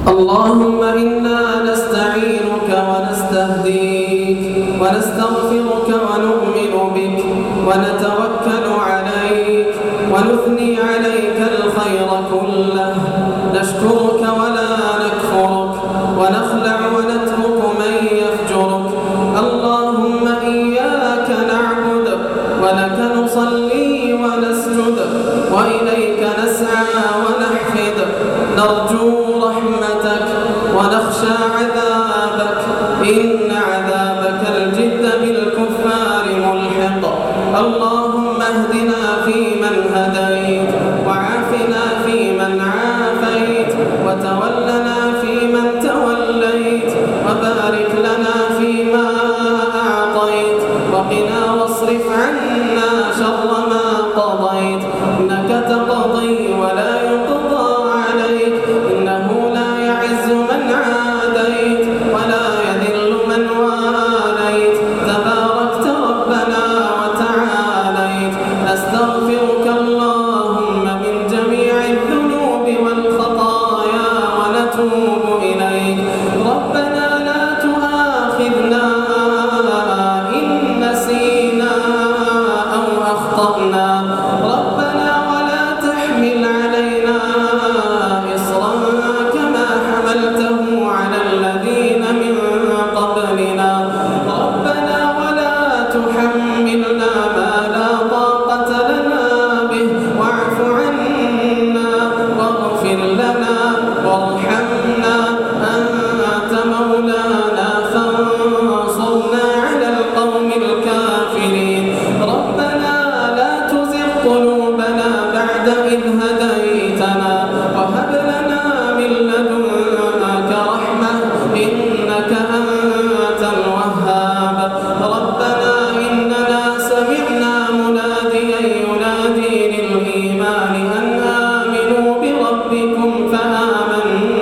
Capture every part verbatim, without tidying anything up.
اللهم إنا نستعينك ونستهديك ونستغفرك ونؤمن بك ونتوكل عليك ونثني عليك الخير كله، نشكرك ولا نكفرك ونخلع ونترك من يفجرك. اللهم إياك نعبد ولك نصلي ونسجد وإليك نسعى ونحفد، نرجو رحمتك ونخشى عذابك، إن عذابك الجد بالكفار ملحق. اللهم اهدنا فيمن هديت وعافنا فيمن عافيت وتولنا فيمن توليت وبارك لنا فيما أعطيت وقنا واصرف عنا شر ما قضيت، إنك تقضي ولا يقضى عليك، إنه لا يعز من عاديت ولا يذل من واليت، تباركت ربنا وتعاليت. نستغفرك اللهم من جميع الذنوب والخطايا ونتوب إليك. ربنا لا تؤاخذنا إن نسينا أو أخطأنا، ربنا ولا تحمل علينا إصرا كما حملته على الذين من قبلنا، ربنا ولا تحملنا ما لا طاقة لنا به، واعف عنا واغفر لنا وارحمنا، أنت مولانا فانصرنا على القوم الكافرين. ربنا لا تزغ قلوبنا بعد إذ هديتنا وهب لنا من لدنك رحمة إنك أنت الوهاب. ربنا إننا سمعنا مناديا ينادي للإيمان أن آمنوا بربكم فآمنا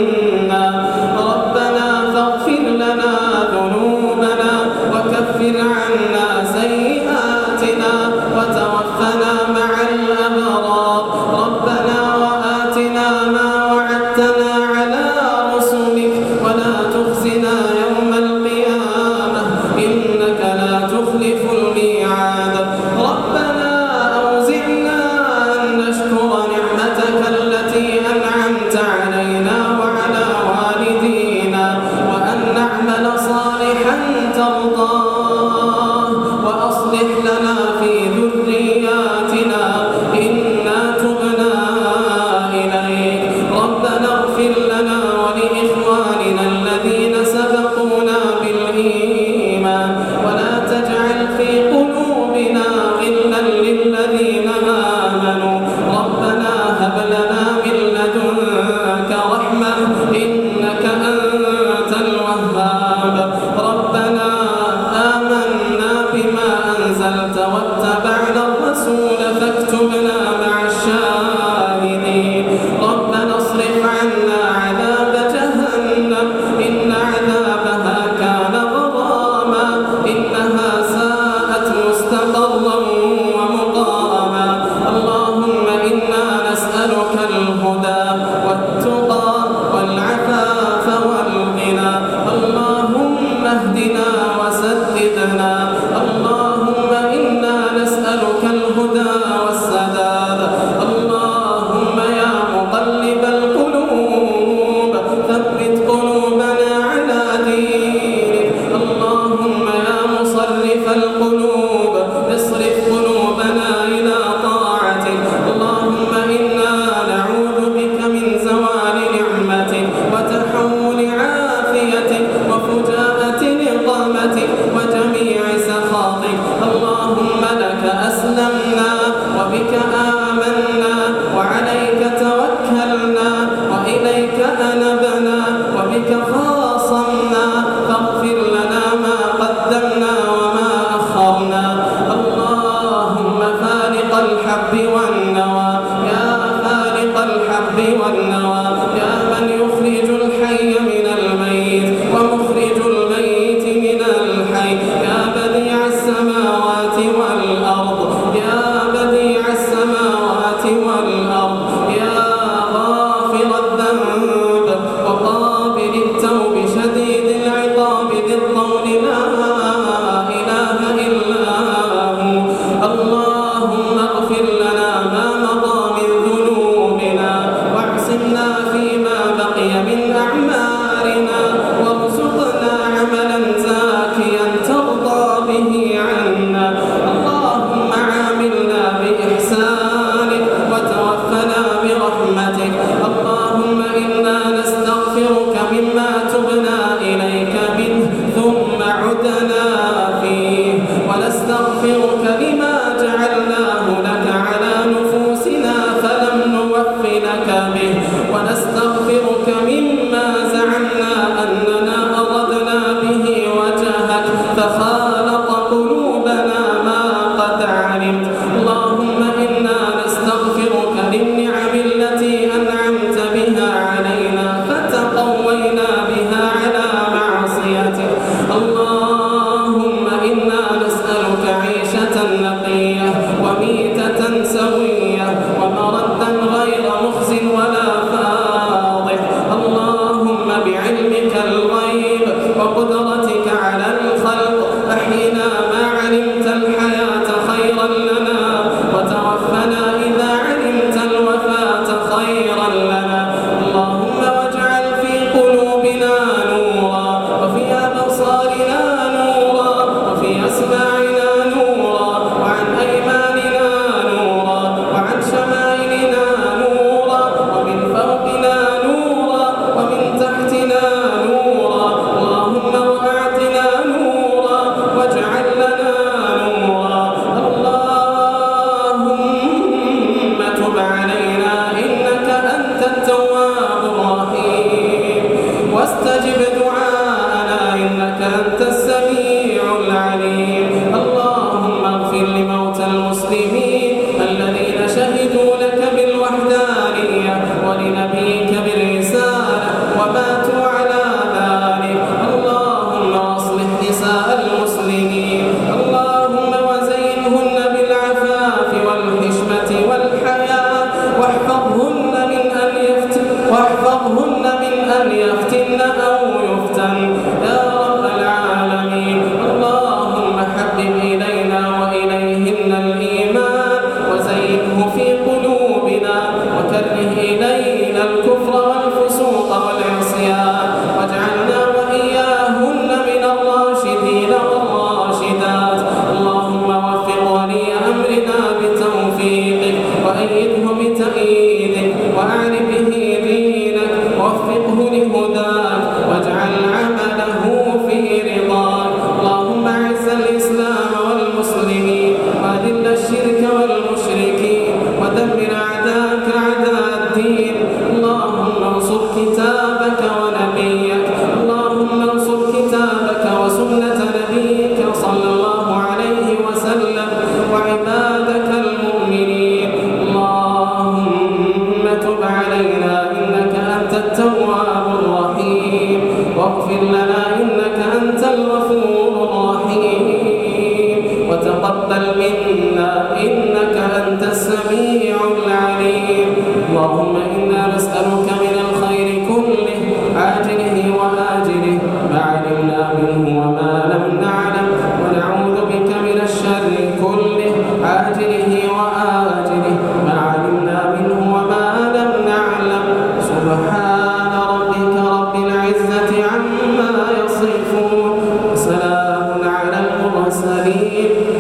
التواب الرحيم واغفر لنا إنك أنت الغفور الرحيم وتقبل منا إنك أنت السميع العليم اللهم إنا نسألك من الخير كله عاجله وآجله ما علمنا منه وما لم نعلم ونعوذ بك من الشر كله عاجله وآجله ما علمنا منه وما لم نعلم سبحان ربك رب العزة عما يصفون وسلام على المرسلين